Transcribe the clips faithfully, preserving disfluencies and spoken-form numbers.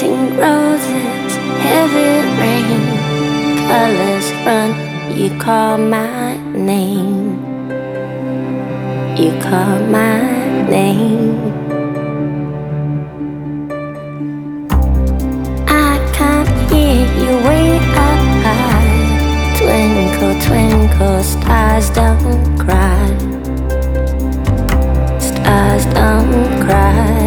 pink roses, heavy rain, colors run. You call my name. You call my name. I can't hear you way up high. Twinkle, twinkle, stars don't cry. Stars don't cry.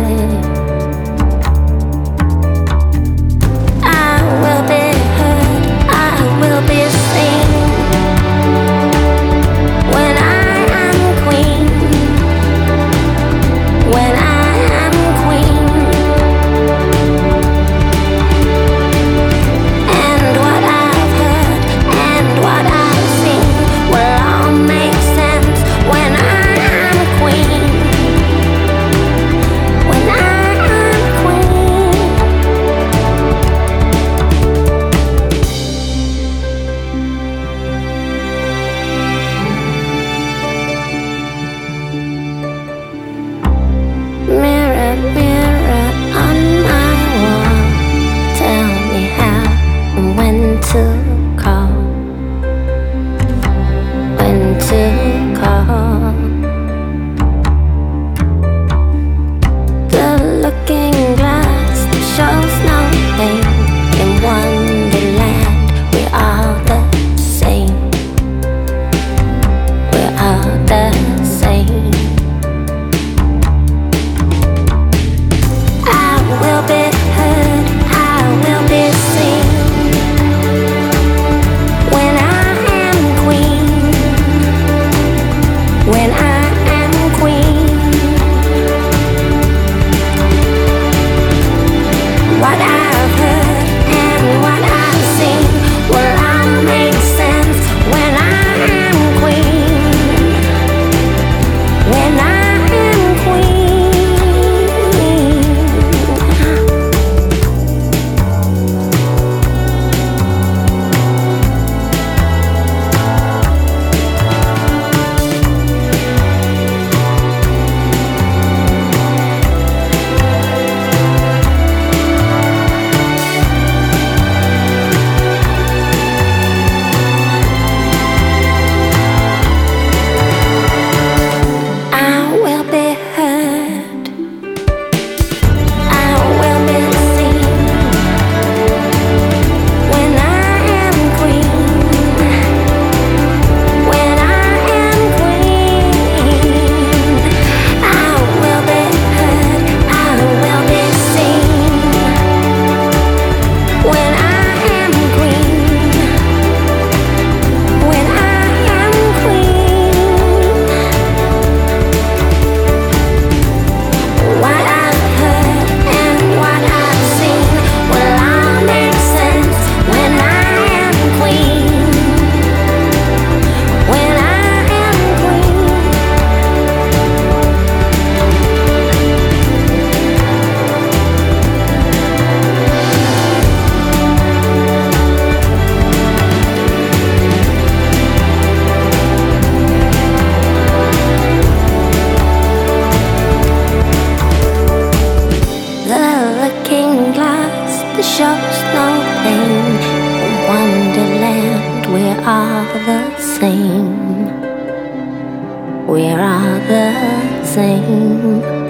I will be heard, I will be seen when I am queen. When I am queen. And what I've heard and what I've seen will all make sense when I am queen. When I am queen. Mirror, mirror on my wall, tell me how and when to call. When to call. The looking glass shows no pain. In Wonderland, we're all the same. We're all the same. I will be heard, I will be seen when I am queen. When I am queen. What I've heard and what I've seen will all make sense when I am queen. When I am queen. I will be heard, I will be seen when I am queen. When I am queen. I will be heard, I will be seen when I am queen. When I am queen. What I've heard and what I've seen will all make sense when I am queen. When I am queen. The looking glass that shows no pain. In Wonderland, we're all the same. We're all the same.